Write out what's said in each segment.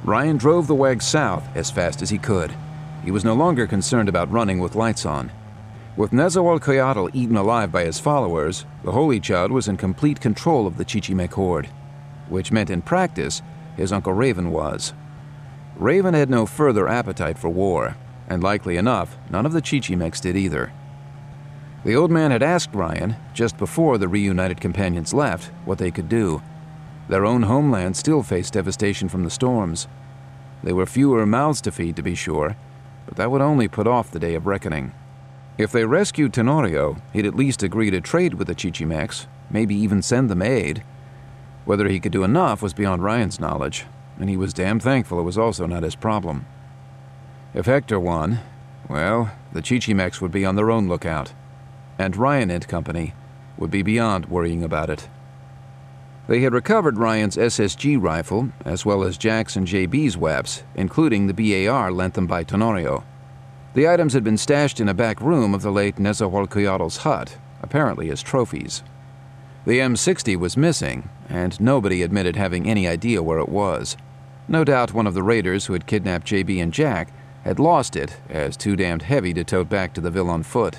Ryan drove the wag south as fast as he could. He was no longer concerned about running with lights on. With Nezahualcóyotl eaten alive by his followers, the Holy Child was in complete control of the Chichimec horde, which meant in practice his Uncle Raven was. Raven had no further appetite for war, and likely enough, none of the Chichimecs did either. The old man had asked Ryan, just before the reunited companions left, what they could do. Their own homeland still faced devastation from the storms. There were fewer mouths to feed, to be sure, but that would only put off the day of reckoning. If they rescued Tenorio, he'd at least agree to trade with the Chichimecs, maybe even send them aid. Whether he could do enough was beyond Ryan's knowledge, and he was damn thankful it was also not his problem. If Hector won, well, the Chichimecs would be on their own lookout, and Ryan and company would be beyond worrying about it. They had recovered Ryan's SSG rifle, as well as Jack's and JB's weaps, including the BAR lent them by Tenorio. The items had been stashed in a back room of the late Nezahualcóyotl's hut, apparently as trophies. The M60 was missing, and nobody admitted having any idea where it was. No doubt one of the raiders who had kidnapped JB and Jack had lost it, as too damned heavy to tote back to the Ville on foot.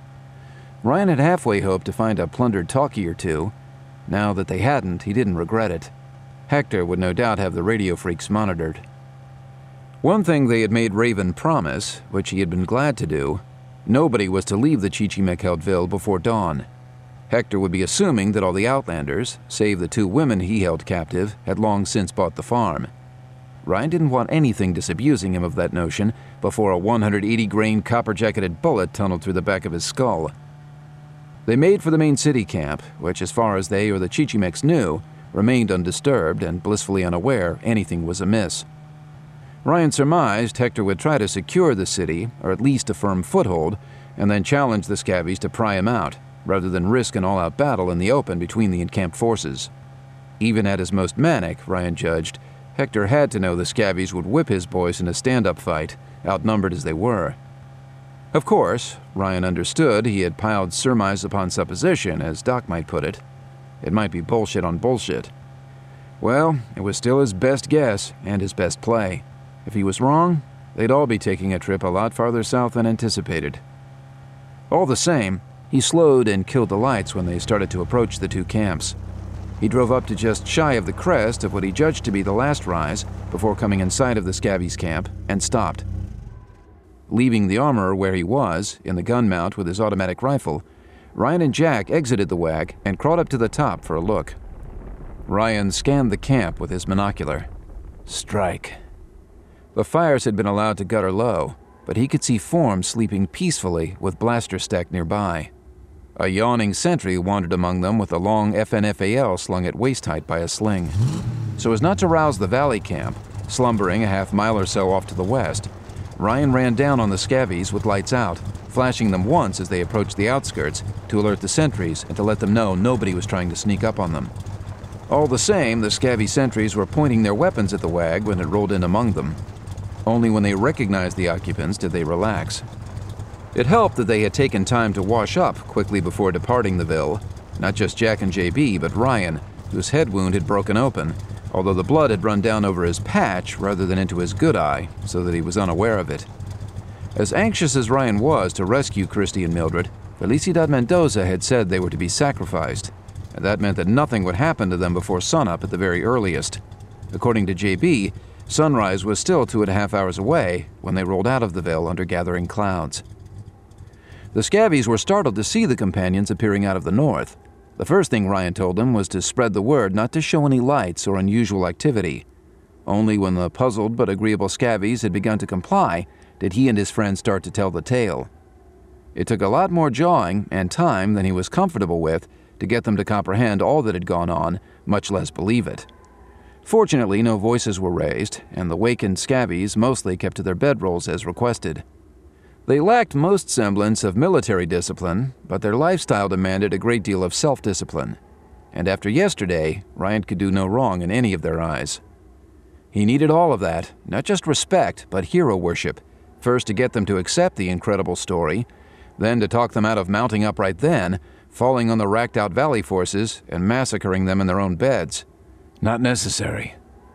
Ryan had halfway hoped to find a plundered talkie or two. Now that they hadn't, he didn't regret it. Hector would no doubt have the radio freaks monitored. One thing they had made Raven promise, which he had been glad to do, nobody was to leave the Chichimec-held Ville before dawn. Hector would be assuming that all the Outlanders, save the 2 women he held captive, had long since bought the farm. Ryan didn't want anything disabusing him of that notion before a 180-grain copper-jacketed bullet tunneled through the back of his skull. They made for the main city camp, which, as far as they or the Chichimecs knew, remained undisturbed and blissfully unaware anything was amiss. Ryan surmised Hector would try to secure the city, or at least a firm foothold, and then challenge the Scabbies to pry him out, rather than risk an all-out battle in the open between the encamped forces. Even at his most manic, Ryan judged, Hector had to know the Scabbies would whip his boys in a stand-up fight, outnumbered as they were. Of course, Ryan understood he had piled surmise upon supposition, as Doc might put it. It might be bullshit on bullshit. Well, it was still his best guess and his best play. If he was wrong, they'd all be taking a trip a lot farther south than anticipated. All the same, he slowed and killed the lights when they started to approach the 2 camps. He drove up to just shy of the crest of what he judged to be the last rise before coming in sight of the Scabbies' camp, and stopped. Leaving the armorer where he was, in the gun mount with his automatic rifle, Ryan and Jack exited the wag and crawled up to the top for a look. Ryan scanned the camp with his monocular. Strike. The fires had been allowed to gutter low, but he could see forms sleeping peacefully with blasters stacked nearby. A yawning sentry wandered among them with a long FNFAL slung at waist height by a sling. So as not to rouse the valley camp, slumbering a half-mile or so off to the west, Ryan ran down on the Scabbies with lights out, flashing them once as they approached the outskirts to alert the sentries and to let them know nobody was trying to sneak up on them. All the same, the Scabby sentries were pointing their weapons at the wag when it rolled in among them. Only when they recognized the occupants did they relax. It helped that they had taken time to wash up quickly before departing the Ville, not just Jack and JB, but Ryan, whose head wound had broken open, although the blood had run down over his patch rather than into his good eye, so that he was unaware of it. As anxious as Ryan was to rescue Christy and Mildred, Felicidad Mendoza had said they were to be sacrificed, and that meant that nothing would happen to them before sunup at the very earliest. According to JB, sunrise was still 2.5 hours away when they rolled out of the Ville under gathering clouds. The Scabbies were startled to see the companions appearing out of the north. The first thing Ryan told them was to spread the word not to show any lights or unusual activity. Only when the puzzled but agreeable Scabbies had begun to comply did he and his friends start to tell the tale. It took a lot more jawing and time than he was comfortable with to get them to comprehend all that had gone on, much less believe it. Fortunately, no voices were raised, and the wakened Scabbies mostly kept to their bedrolls as requested. They lacked most semblance of military discipline, but their lifestyle demanded a great deal of self-discipline. And after yesterday, Ryan could do no wrong in any of their eyes. He needed all of that, not just respect, but hero worship, first to get them to accept the incredible story, then to talk them out of mounting up right then, falling on the racked-out valley forces, and massacring them in their own beds. Not necessary.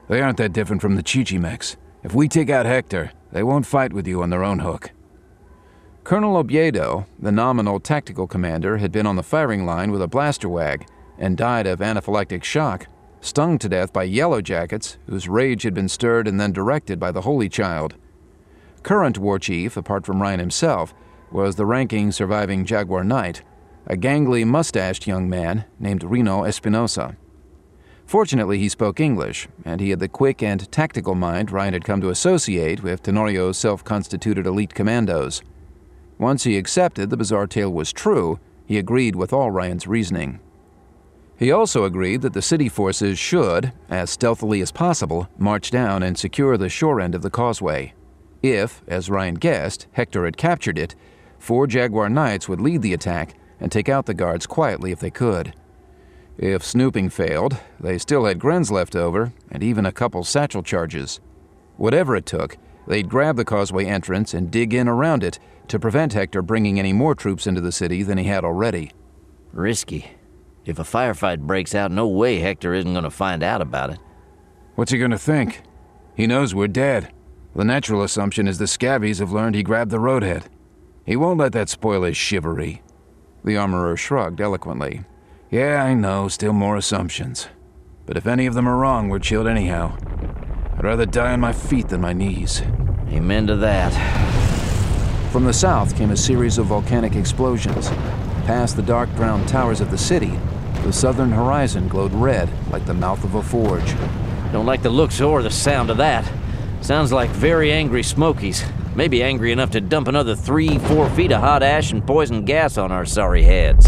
They aren't that different from the Chichimecs. If we take out Hector, they won't fight with you on their own hook. Colonel Oviedo, the nominal tactical commander, had been on the firing line with a blaster wag and died of anaphylactic shock, stung to death by Yellow Jackets, whose rage had been stirred and then directed by the Holy Child. Current war chief, apart from Ryan himself, was the ranking surviving Jaguar Knight, a gangly, mustached young man named Reno Espinosa. Fortunately, he spoke English, and he had the quick and tactical mind Ryan had come to associate with Tenorio's self-constituted elite commandos. Once he accepted the bizarre tale was true, he agreed with all Ryan's reasoning. He also agreed that the city forces should, as stealthily as possible, march down and secure the shore end of the causeway. If, as Ryan guessed, Hector had captured it, 4 Jaguar Knights would lead the attack and take out the guards quietly if they could. If snooping failed, they still had Grens left over, and even a couple satchel charges. Whatever it took, they'd grab the causeway entrance and dig in around it to prevent Hector bringing any more troops into the city than he had already. Risky. If a firefight breaks out, no way Hector isn't going to find out about it. What's he going to think? He knows we're dead. The natural assumption is the scabbies have learned he grabbed the roadhead. He won't let that spoil his chivalry. The armorer shrugged eloquently. Yeah, I know, still more assumptions. But if any of them are wrong, we're chilled anyhow. I'd rather die on my feet than my knees. Amen to that. From the south came a series of volcanic explosions. Past the dark brown towers of the city, the southern horizon glowed red like the mouth of a forge. Don't like the looks or the sound of that. Sounds like very angry Smokies. Maybe angry enough to dump another 3-4 feet of hot ash and poison gas on our sorry heads.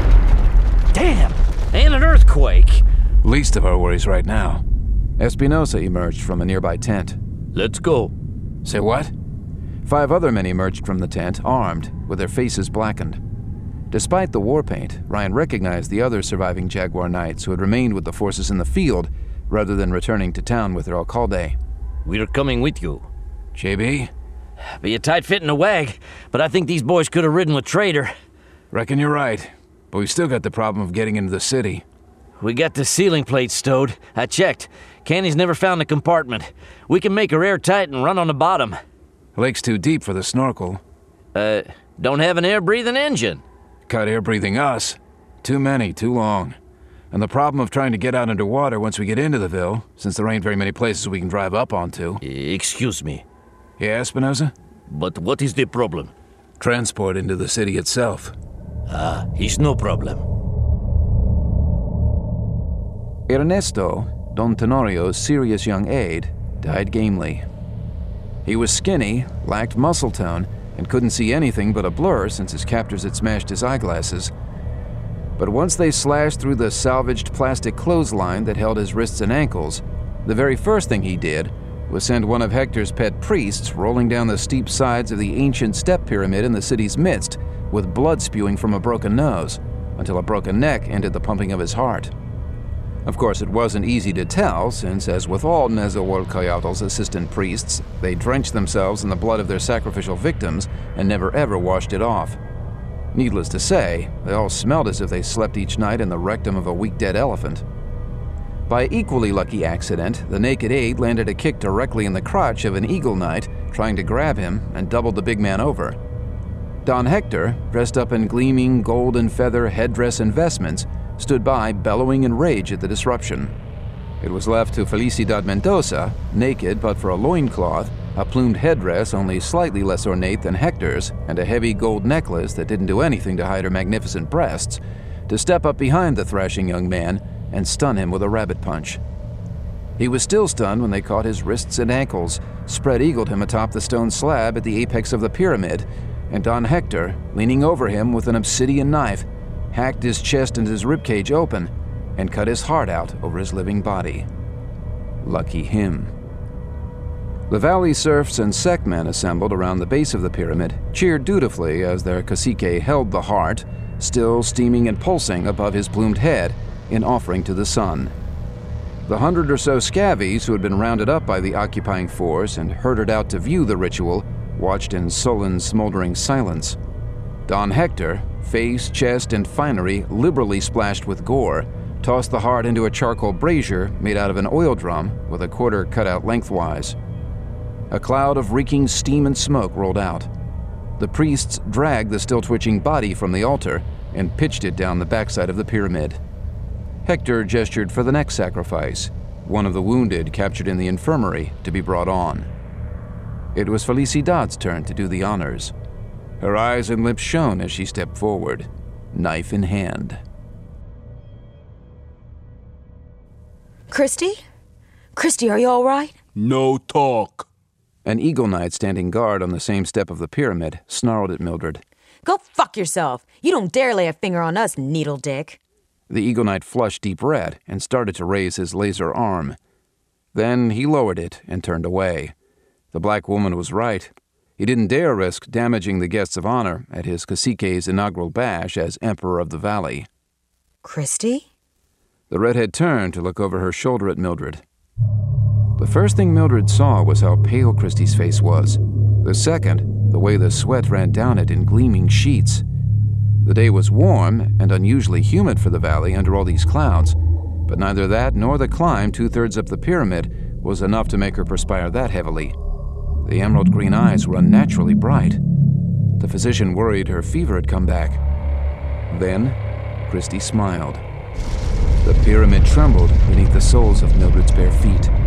Damn! And an earthquake! Least of our worries right now. Espinosa emerged from a nearby tent. Let's go. Say what? 5 other men emerged from the tent, armed, with their faces blackened. Despite the war paint, Ryan recognized the other surviving Jaguar Knights who had remained with the forces in the field rather than returning to town with their alcalde. We're coming with you. JB? Be a tight fit in a wag, but I think these boys could have ridden with Trader. Reckon you're right, but we've still got the problem of getting into the city. We got the ceiling plate stowed. I checked. Candy's never found the compartment. We can make her airtight and run on the bottom. The lake's too deep for the snorkel. Don't have an air-breathing engine. Cut air-breathing us. Too many, too long. And the problem of trying to get out underwater once we get into the Ville, since there ain't very many places we can drive up onto. Excuse me. Yeah, Espinosa? But what is the problem? Transport into the city itself. It's no problem. Ernesto, Don Tenorio's serious young aide, died gamely. He was skinny, lacked muscle tone, and couldn't see anything but a blur since his captors had smashed his eyeglasses. But once they slashed through the salvaged plastic clothesline that held his wrists and ankles, the very first thing he did was send one of Hector's pet priests rolling down the steep sides of the ancient step pyramid in the city's midst, with blood spewing from a broken nose, until a broken neck ended the pumping of his heart. Of course, it wasn't easy to tell, since, as with all Nezahualcoyotl's assistant priests, they drenched themselves in the blood of their sacrificial victims and never ever washed it off. Needless to say, they all smelled as if they slept each night in the rectum of a weak dead elephant. By equally lucky accident, the naked aide landed a kick directly in the crotch of an Eagle Knight trying to grab him and doubled the big man over. Don Hector, dressed up in gleaming gold and feather headdress and vestments, stood by bellowing in rage at the disruption. It was left to Felicidad Mendoza, naked but for a loincloth, a plumed headdress only slightly less ornate than Hector's, and a heavy gold necklace that didn't do anything to hide her magnificent breasts, to step up behind the thrashing young man and stun him with a rabbit punch. He was still stunned when they caught his wrists and ankles, spread-eagled him atop the stone slab at the apex of the pyramid, and Don Hector, leaning over him with an obsidian knife, hacked his chest and his ribcage open and cut his heart out over his living body. Lucky him. The valley serfs and sectmen assembled around the base of the pyramid cheered dutifully as their cacique held the heart, still steaming and pulsing above his plumed head, in offering to the sun. The 100 or so scabbies who had been rounded up by the occupying force and herded out to view the ritual watched in sullen, smoldering silence. Don Hector, face, chest, and finery liberally splashed with gore, tossed the heart into a charcoal brazier made out of an oil drum with a quarter cut out lengthwise. A cloud of reeking steam and smoke rolled out. The priests dragged the still-twitching body from the altar and pitched it down the backside of the pyramid. Hector gestured for the next sacrifice, one of the wounded captured in the infirmary, to be brought on. It was Felicidad's turn to do the honors. Her eyes and lips shone as she stepped forward, knife in hand. Christy? Christy, are you all right? No talk. An Eagle Knight standing guard on the same step of the pyramid snarled at Mildred. Go fuck yourself. You don't dare lay a finger on us, needle dick. The Eagle Knight flushed deep red and started to raise his laser arm. Then he lowered it and turned away. The black woman was right. He didn't dare risk damaging the guests of honor at his cacique's inaugural bash as Emperor of the Valley. Christy? The redhead turned to look over her shoulder at Mildred. The first thing Mildred saw was how pale Christy's face was. The second, the way the sweat ran down it in gleaming sheets. The day was warm and unusually humid for the valley under all these clouds, but neither that nor the climb 2/3 up the pyramid was enough to make her perspire that heavily. The emerald green eyes were unnaturally bright. The physician worried her fever had come back. Then, Christy smiled. The pyramid trembled beneath the soles of Mildred's bare feet.